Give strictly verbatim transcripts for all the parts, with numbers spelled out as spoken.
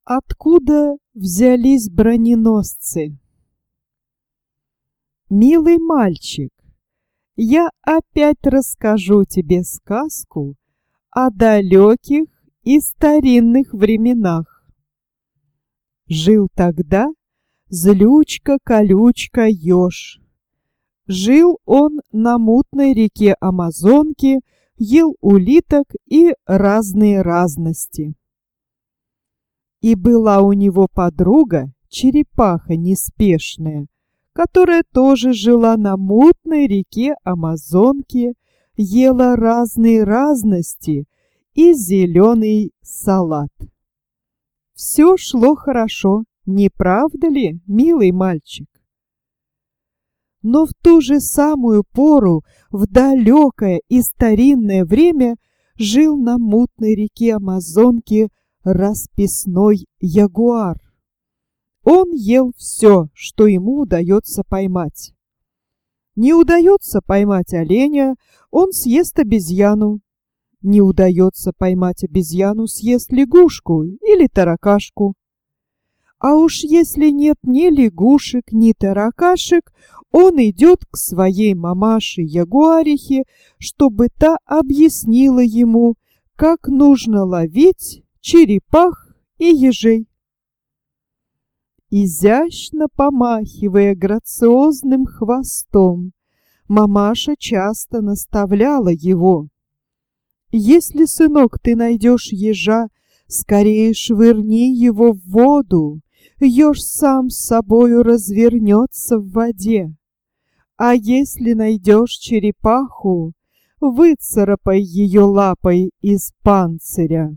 Откуда взялись броненосцы? Милый мальчик, я опять расскажу тебе сказку о далеких и старинных временах. Жил тогда злючка-колючка-еж. Жил он на мутной реке Амазонки, ел улиток и разные разности. И была у него подруга, черепаха неспешная, которая тоже жила на мутной реке Амазонки, ела разные разности и зеленый салат. Все шло хорошо, не правда ли, милый мальчик? Но в ту же самую пору, в далекое и старинное время, жил на мутной реке Амазонки расписной ягуар. Он ел все, что ему удается поймать. Не удается поймать оленя, он съест обезьяну. Не удается поймать обезьяну, съест лягушку или таракашку. А уж если нет ни лягушек, ни таракашек, он идет к своей мамаше-ягуарихе, чтобы та объяснила ему, как нужно ловить черепах и ежей. Изящно помахивая грациозным хвостом, мамаша часто наставляла его: «Если, сынок, ты найдешь ежа, скорее швырни его в воду, еж сам с собою развернется в воде. А если найдешь черепаху, выцарапай ее лапой из панциря».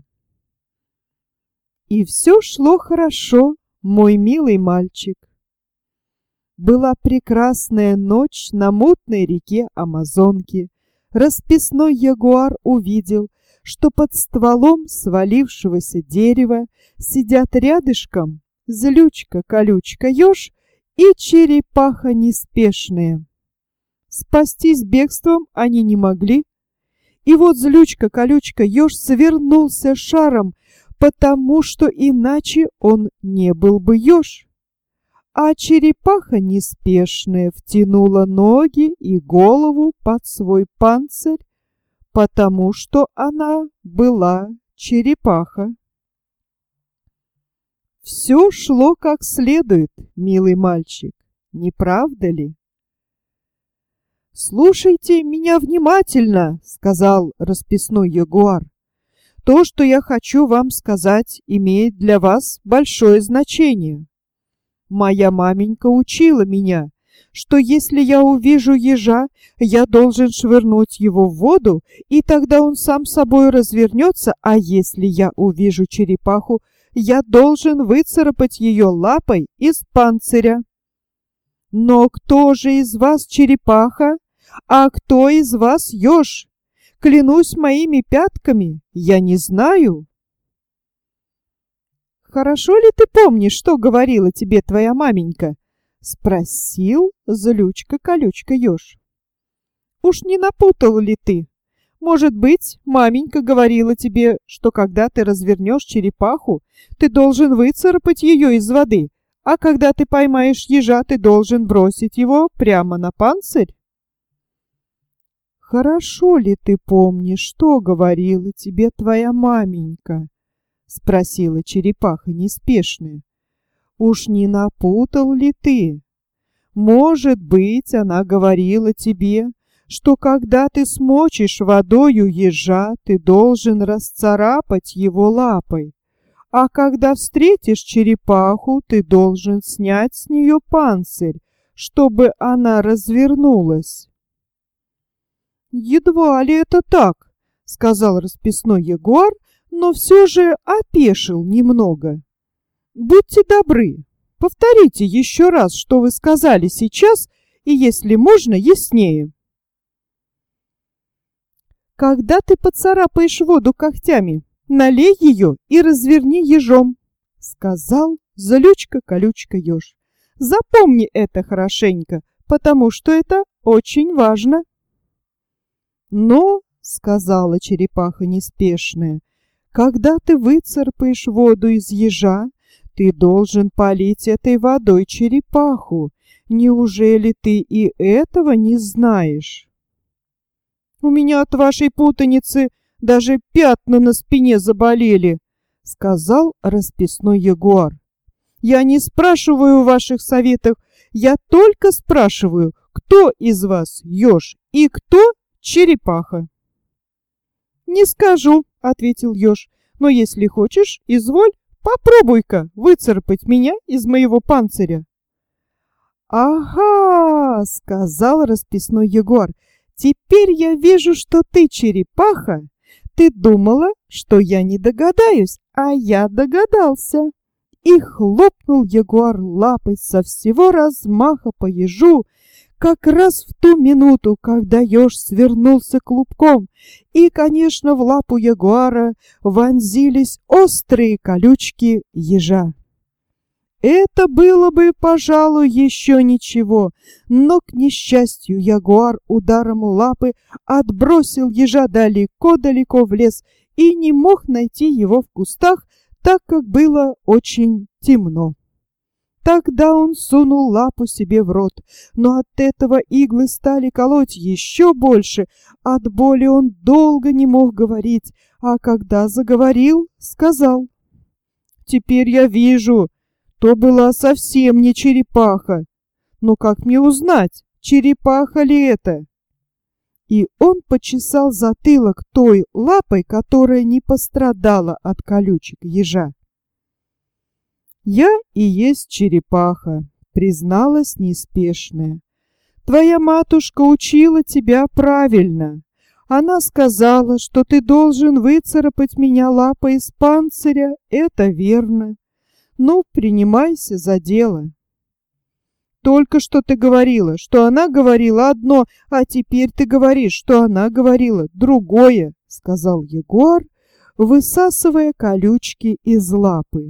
И все шло хорошо, мой милый мальчик. Была прекрасная ночь на мутной реке Амазонки. Расписной ягуар увидел, что под стволом свалившегося дерева сидят рядышком злючка-колючка-еж и черепаха неспешная. Спастись бегством они не могли. И вот злючка-колючка-еж свернулся шаром, потому что иначе он не был бы еж. А черепаха неспешная втянула ноги и голову под свой панцирь, потому что она была черепаха. Все шло как следует, милый мальчик, не правда ли? «Слушайте меня внимательно», — сказал расписной ягуар. «То, что я хочу вам сказать, имеет для вас большое значение. Моя маменька учила меня, что если я увижу ежа, я должен швырнуть его в воду, и тогда он сам собой развернется, а если я увижу черепаху, я должен выцарапать ее лапой из панциря. Но кто же из вас черепаха, а кто из вас еж? Клянусь моими пятками, я не знаю». «Хорошо ли ты помнишь, что говорила тебе твоя маменька?» — спросил злючка-колючка-еж. «Уж не напутал ли ты? Может быть, маменька говорила тебе, что когда ты развернешь черепаху, ты должен выцарапать ее из воды, а когда ты поймаешь ежа, ты должен бросить его прямо на панцирь?» «Хорошо ли ты помнишь, что говорила тебе твоя маменька?» — спросила черепаха неспешная. «Уж не напутал ли ты? Может быть, она говорила тебе, что когда ты смочишь водою ежа, ты должен расцарапать его лапой, а когда встретишь черепаху, ты должен снять с нее панцирь, чтобы она развернулась». «Едва ли это так», — сказал расписной ягуар, но все же опешил немного. «Будьте добры, повторите еще раз, что вы сказали сейчас, и, если можно, яснее». «Когда ты поцарапаешь воду когтями, налей ее и разверни ежом», — сказал злючка-колючка-еж. «Запомни это хорошенько, потому что это очень важно». «Но, — сказала черепаха неспешная, — когда ты выцарапаешь воду из ежа, Ты должен полить этой водой черепаху. Неужели ты и этого не знаешь? У меня от вашей путаницы даже пятна на спине заболели, сказал расписной ягуар. Я не спрашиваю ваших советов, я только спрашиваю, кто из вас еж и кто черепаха. Не скажу, ответил еж, но если хочешь, изволь, попробуй-ка выцарапать меня из моего панциря. Ага, сказал расписной ягуар, теперь я вижу, что ты черепаха. Ты думала, что я не догадаюсь, а я догадался. И хлопнул ягуар лапой со всего размаха по ежу, как раз в ту минуту, когда еж свернулся клубком, и, конечно, в лапу ягуара вонзились острые колючки ежа. Это было бы, пожалуй, еще ничего, но, к несчастью, ягуар ударом лапы отбросил ежа далеко-далеко в лес и не мог найти его в кустах, так как было очень темно. Тогда он сунул лапу себе в рот, но от этого иглы стали колоть еще больше. От боли он долго не мог говорить, а когда заговорил, сказал: «Теперь я вижу, то была совсем не черепаха. Но как мне узнать, черепаха ли это?» И он почесал затылок той лапой, которая не пострадала от колючек ежа. «Я и есть черепаха», — призналась неспешная. «Твоя матушка учила тебя правильно. Она сказала, что ты должен выцарапать меня лапой из панциря. Это верно. Ну, принимайся за дело». «Только что ты говорила, что она говорила одно, а теперь ты говоришь, что она говорила другое», — сказал ягуар, высасывая колючки из лапы.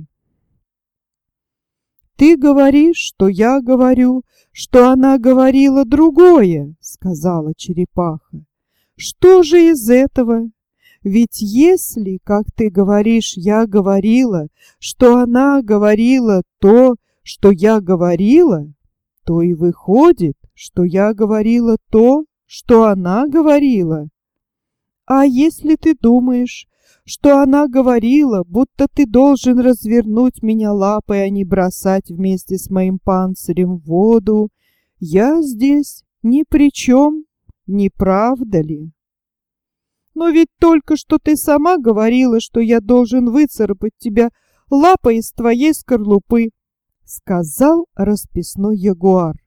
«Ты говоришь, что я говорю, что она говорила другое», — сказала черепаха. «Что же из этого? Ведь если, как ты говоришь, я говорила, что она говорила то, что я говорила, то и выходит, что я говорила то, что она говорила. А если ты думаешь, что она говорила, будто ты должен развернуть меня лапой, а не бросать вместе с моим панцирем в воду, я здесь ни при чем, не правда ли? Но ведь только что ты сама говорила, что я должен выцарапать тебя лапой из твоей скорлупы, — сказал расписной ягуар.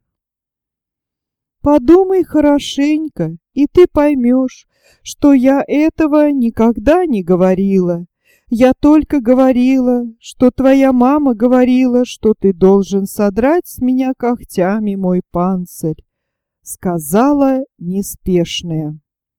«Подумай хорошенько, и ты поймешь, что я этого никогда не говорила. Я только говорила, что твоя мама говорила, что ты должен содрать с меня когтями мой панцирь», — сказала неспешная.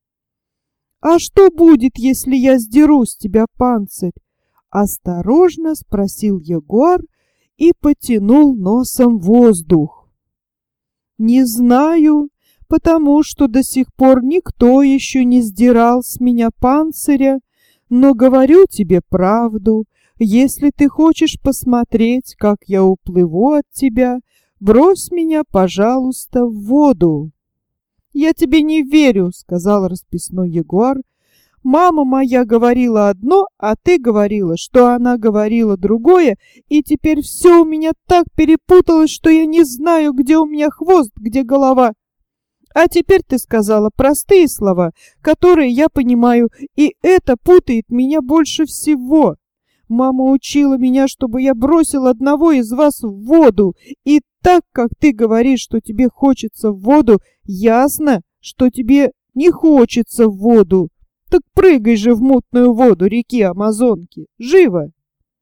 «А что будет, если я сдеру с тебя панцирь?» — осторожно спросил ягуар и потянул носом воздух. «Не знаю, потому что до сих пор никто еще не сдирал с меня панциря, но говорю тебе правду, если ты хочешь посмотреть, как я уплыву от тебя, брось меня, пожалуйста, в воду». «Я тебе не верю», — сказал расписной ягуар. «Мама моя говорила одно, а ты говорила, что она говорила другое, и теперь все у меня так перепуталось, что я не знаю, где у меня хвост, где голова. А теперь ты сказала простые слова, которые я понимаю, и это путает меня больше всего. Мама учила меня, чтобы я бросил одного из вас в воду, и так как ты говоришь, что тебе хочется в воду, ясно, что тебе не хочется в воду. Так прыгай же в мутную воду реки Амазонки, живо!»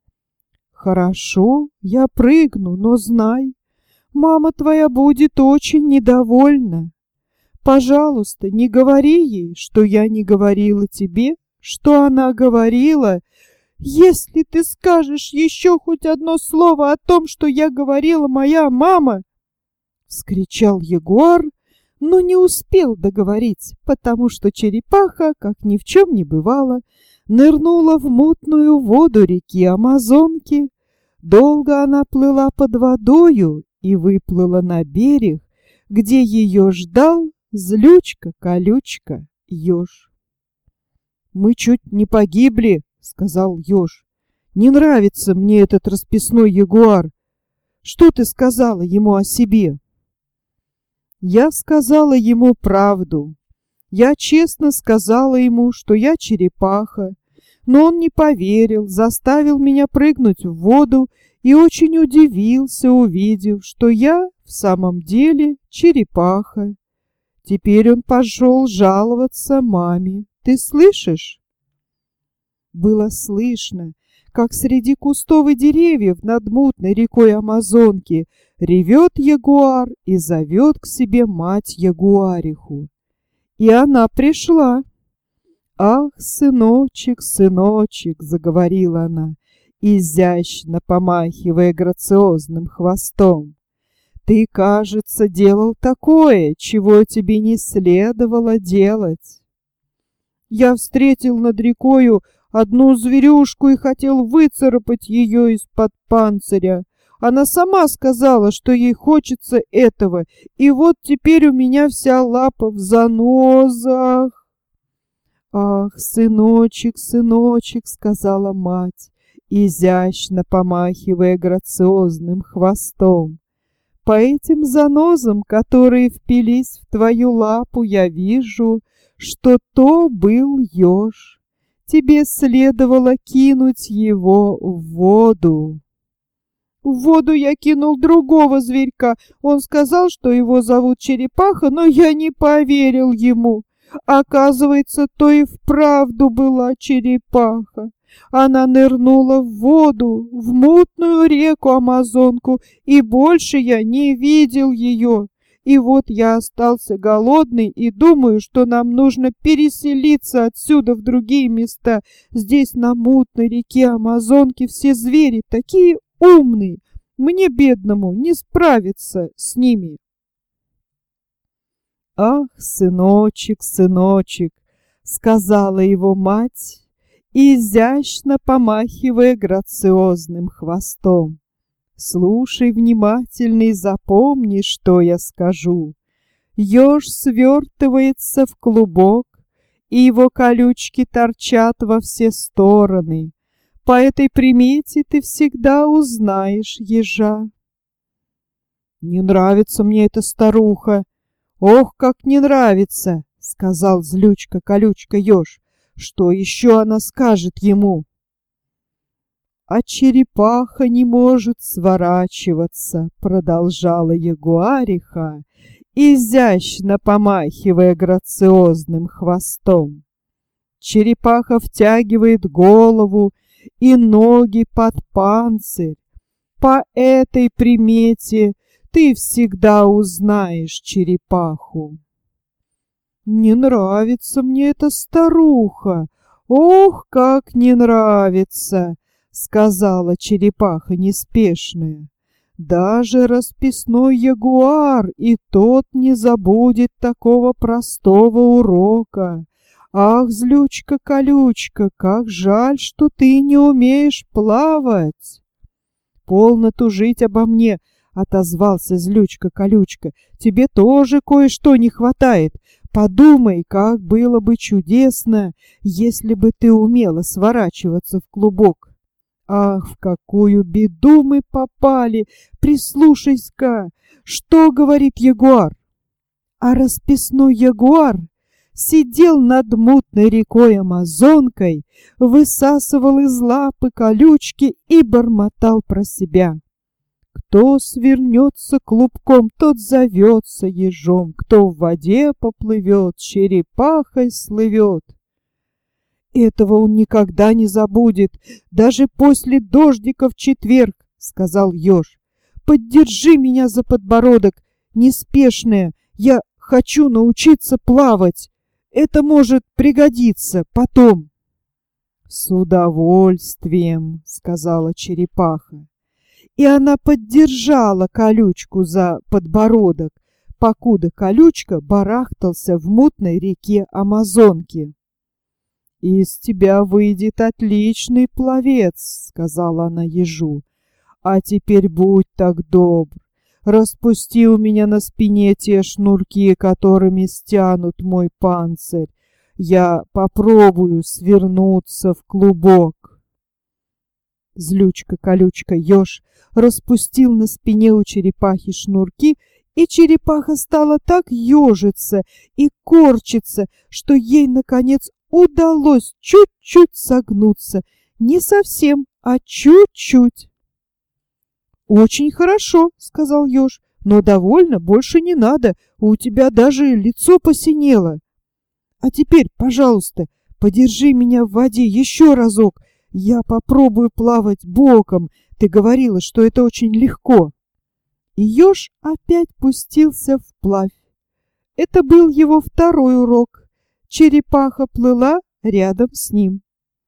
«Хорошо, я прыгну, но знай, мама твоя будет очень недовольна. Пожалуйста, не говори ей, что я не говорила тебе, что она говорила. Если ты скажешь еще хоть одно слово о том, что я говорила моя мама!» — вскричал ягуар, но не успел договорить, потому что черепаха, как ни в чем не бывало, нырнула в мутную воду реки Амазонки, Долго она плыла под водою и выплыла на берег, где ее ждал злючка-колючка еж. «Мы чуть не погибли», — сказал еж. «Не нравится мне этот расписной ягуар. Что ты сказала ему о себе?» «Я сказала ему правду. Я честно сказала ему, что я черепаха, но он не поверил, заставил меня прыгнуть в воду и очень удивился, увидев, что я в самом деле черепаха. Теперь он пошел жаловаться маме. Ты слышишь?» Было слышно, как среди кустов и деревьев над мутной рекой Амазонки ревет ягуар и зовет к себе мать ягуариху. И она пришла. «Ах, сыночек, сыночек!» — заговорила она, изящно помахивая грациозным хвостом. «Ты, кажется, делал такое, чего тебе не следовало делать. Я встретил над рекою одну зверюшку и хотел выцарапать ее из-под панциря. Она сама сказала, что ей хочется этого, и вот теперь у меня вся лапа в занозах». «Ах, сыночек, сыночек!» — сказала мать, изящно помахивая грациозным хвостом. «По этим занозам, которые впились в твою лапу, я вижу, что то был еж. Тебе следовало кинуть его в воду». «В воду я кинул другого зверька. Он сказал, что его зовут Черепаха, но я не поверил ему. Оказывается, то и вправду была черепаха. Она нырнула в воду, в мутную реку Амазонку, и больше я не видел ее. И вот я остался голодный и думаю, что нам нужно переселиться отсюда в другие места. Здесь, на мутной реке Амазонки, все звери такие умные. Мне, бедному, не справиться с ними». «Ах, сыночек, сыночек!» — сказала его мать, изящно помахивая грациозным хвостом. «Слушай внимательно и запомни, что я скажу. Еж свертывается в клубок, и его колючки торчат во все стороны. По этой примете ты всегда узнаешь ежа». «Не нравится мне эта старуха. Ох, как не нравится!» — сказал злючка-колючка еж. «Что еще она скажет ему?» «А черепаха не может сворачиваться», — продолжала ягуариха, изящно помахивая грациозным хвостом. «Черепаха втягивает голову и ноги под панцирь. По этой примете ты всегда узнаешь черепаху». «Не нравится мне эта старуха. Ох, как не нравится!» — сказала черепаха неспешная. «Даже расписной ягуар и тот не забудет такого простого урока. Ах, злючка-колючка, как жаль, что ты не умеешь плавать!» «Полно тужить обо мне!» — отозвался злючка-колючка. «Тебе тоже кое-что не хватает. Подумай, как было бы чудесно, если бы ты умела сворачиваться в клубок. Ах, в какую беду мы попали! Прислушайся-ка, что говорит ягуар!» А расписной ягуар сидел над мутной рекой Амазонкой, высасывал из лапы колючки и бормотал про себя. «Кто свернется клубком, тот зовется ежом, кто в воде поплывет, черепахой слывет». «Этого он никогда не забудет, даже после дождика в четверг», — сказал еж. «Поддержи меня за подбородок, неспешная, я хочу научиться плавать. Это может пригодиться потом». «С удовольствием», — сказала черепаха. И она поддержала колючку за подбородок, покуда колючка барахтался в мутной реке Амазонки. «Из тебя выйдет отличный пловец», — сказала она ежу. А теперь будь так добр, распусти у меня на спине те шнурки, которыми стянут мой панцирь. Я попробую свернуться в клубок». Злючка-колючка-еж распустил на спине у черепахи шнурки, и черепаха стала так ежиться и корчиться, что ей, наконец, удалось чуть-чуть согнуться. Не совсем, а чуть-чуть. «Очень хорошо», — сказал еж, — «но довольно, больше не надо, у тебя даже лицо посинело. А теперь, пожалуйста, подержи меня в воде еще разок, я попробую плавать боком, ты говорила, что это очень легко». И еж опять пустился вплавь. Это был его второй урок. Черепаха плыла рядом с ним.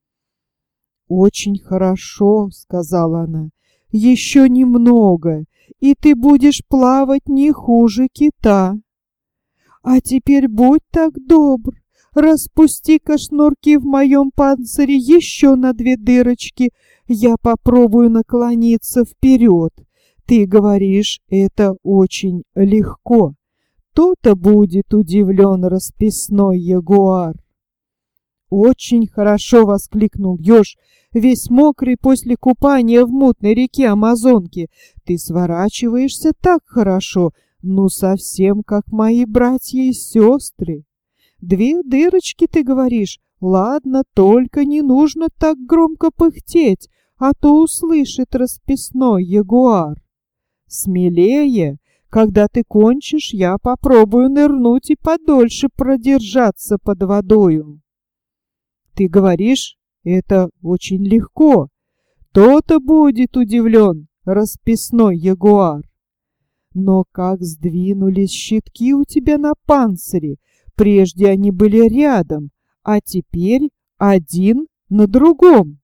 «Очень хорошо», — сказала она, — «еще немного, и ты будешь плавать не хуже кита. А теперь будь так добр, распусти-ка шнурки в моем панцире еще на две дырочки, я попробую наклониться вперед. Ты говоришь, это очень легко. То-то будет удивлен расписной ягуар». «Очень хорошо!» — воскликнул еж, весь мокрый после купания в мутной реке Амазонки. «Ты сворачиваешься так хорошо, ну совсем как мои братья и сестры. Две дырочки, ты говоришь? Ладно, только не нужно так громко пыхтеть, а то услышит расписной ягуар. Смелее! Когда ты кончишь, я попробую нырнуть и подольше продержаться под водою». «Ты говоришь, это очень легко. То-то будет удивлен расписной ягуар. Но как сдвинулись щитки у тебя на панцире! Прежде они были рядом, а теперь один на другом».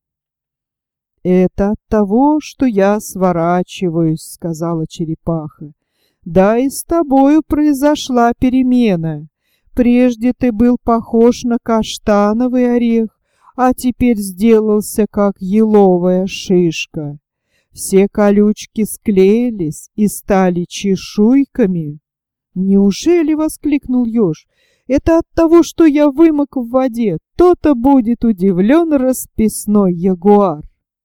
«Это от того, что я сворачиваюсь», — сказала черепаха. «Да и с тобою произошла перемена. Прежде ты был похож на каштановый орех, а теперь сделался как еловая шишка. Все колючки склеились и стали чешуйками». «Неужели?» — воскликнул еж. «Это от того, что я вымок в воде. То-то будет удивлен расписной ягуар».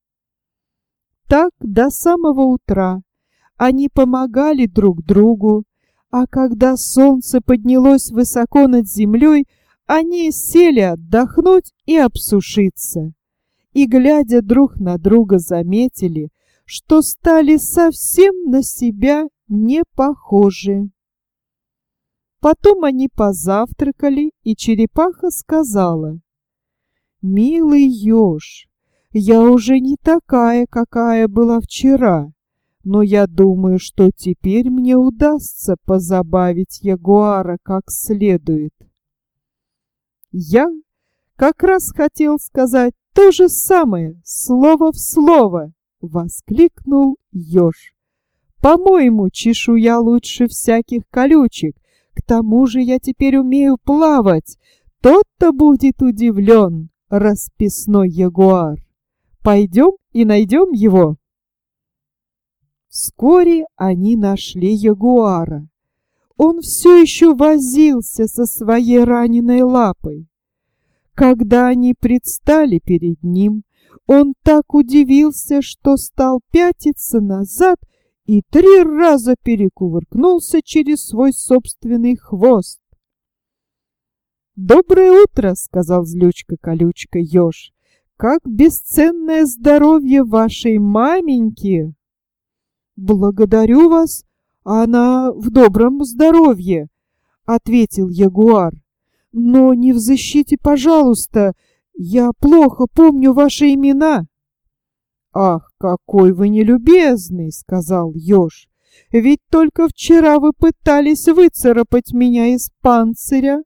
Так до самого утра они помогали друг другу, а когда солнце поднялось высоко над землей, они сели отдохнуть и обсушиться. И, глядя друг на друга, заметили, что стали совсем на себя не похожи. Потом они позавтракали, и черепаха сказала: «Милый еж, я уже не такая, какая была вчера, но я думаю, что теперь мне удастся позабавить ягуара как следует». «Я как раз хотел сказать то же самое, слово в слово», — воскликнул еж. «По-моему, чешуя лучше всяких колючек. К тому же я теперь умею плавать. Тот-то будет удивлен расписной ягуар. Пойдем и найдем его». Вскоре они нашли ягуара. Он все еще возился со своей раненой лапой. Когда они предстали перед ним, он так удивился, что стал пятиться назад и три раза перекувыркнулся через свой собственный хвост. «Доброе утро!» — сказал злючка-колючка-еж. «Как бесценное здоровье вашей маменьки!» «Благодарю вас, она в добром здоровье», — ответил ягуар. «Но не взыщите, пожалуйста, я плохо помню ваши имена». «Ах, какой вы нелюбезный!» — сказал еж. «Ведь только вчера вы пытались выцарапать меня из панциря».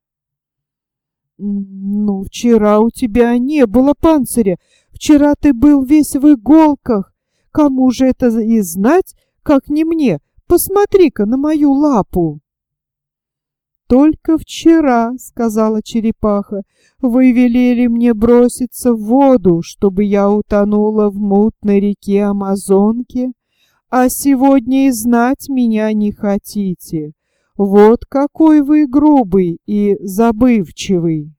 «Ну, вчера у тебя не было панциря. Вчера ты был весь в иголках. Кому же это и знать, как не мне? Посмотри-ка на мою лапу». «Только вчера, — сказала черепаха, — вы велели мне броситься в воду, чтобы я утонула в мутной реке Амазонки, а сегодня и знать меня не хотите. Вот какой вы грубый и забывчивый.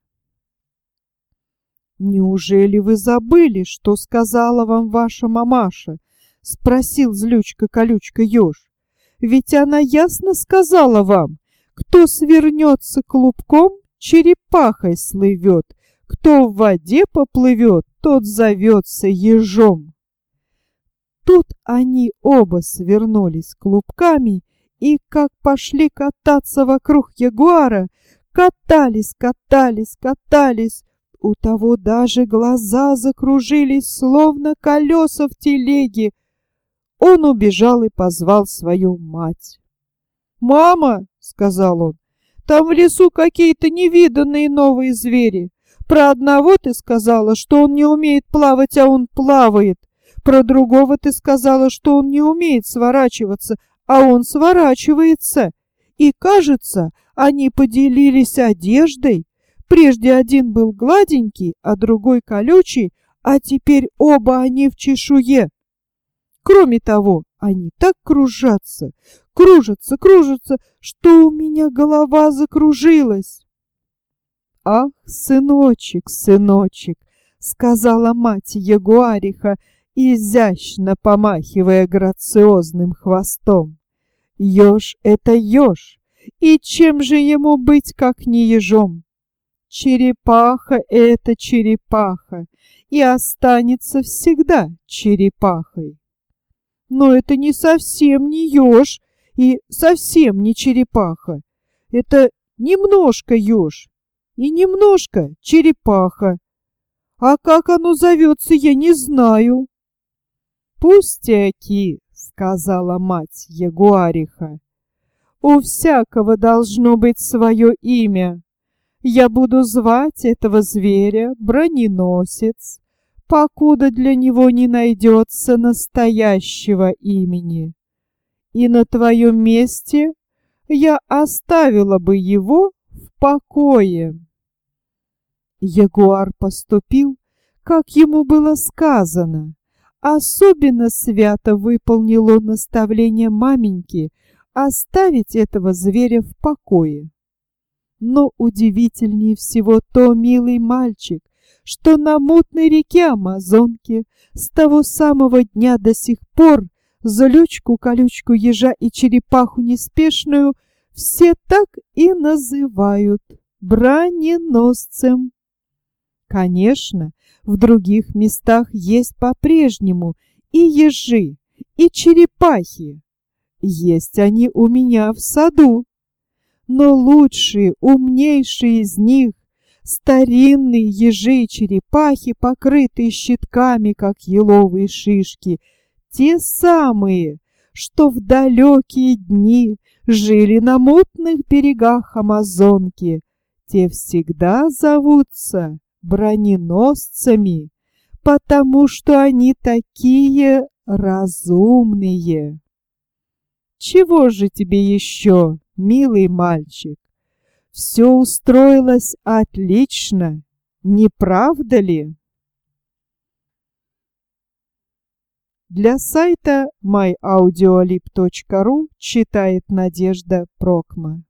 Неужели вы забыли, что сказала вам ваша мамаша? Спросил злючка-колючка еж. Ведь она ясно сказала вам, кто свернется клубком, черепахой слывет, кто в воде поплывет, тот зовется ежом. Тут они оба свернулись клубками и, как пошли кататься вокруг ягуара, катались, катались, катались. У того даже глаза закружились, словно колеса в телеге. Он убежал и позвал свою мать. «Мама, — сказал он, — там в лесу какие-то невиданные новые звери. Про одного ты сказала, что он не умеет плавать, а он плавает. Про другого ты сказала, что он не умеет сворачиваться, а он сворачивается. И, кажется, они поделились одеждой. Прежде один был гладенький, а другой колючий, а теперь оба они в чешуе. Кроме того, они так кружатся, кружатся, кружатся, что у меня голова закружилась». «Ах, сыночек, сыночек!» — сказала мать ягуариха, изящно помахивая грациозным хвостом. «Еж — это еж, и чем же ему быть, как не ежом? Черепаха — это черепаха, и останется всегда черепахой. Но это не совсем не еж и совсем не черепаха. Это немножко еж и немножко черепаха. А как оно зовется, я не знаю». «Пустяки», — сказала мать ягуариха. «У всякого должно быть свое имя. Я буду звать этого зверя Броненосец, покуда для него не найдется настоящего имени. И на твоем месте я оставила бы его в покое». Ягуар поступил, как ему было сказано. Особенно свято выполнил он наставление маменьки оставить этого зверя в покое. Но удивительнее всего то, милый мальчик, что на мутной реке Амазонки с того самого дня до сих пор злючку-колючку ежа и черепаху неспешную все так и называют броненосцем. Конечно, в других местах есть по-прежнему и ежи, и черепахи. Есть они у меня в саду. Но лучшие, умнейшие из них, старинные ежи и черепахи, покрытые щитками, как еловые шишки, те самые, что в далекие дни жили на мутных берегах Амазонки, те всегда зовутся броненосцами, потому что они такие разумные. Чего же тебе еще, милый мальчик? Все устроилось отлично, не правда ли? Для сайта май аудиолиб точка ру читает Надежда Прокма.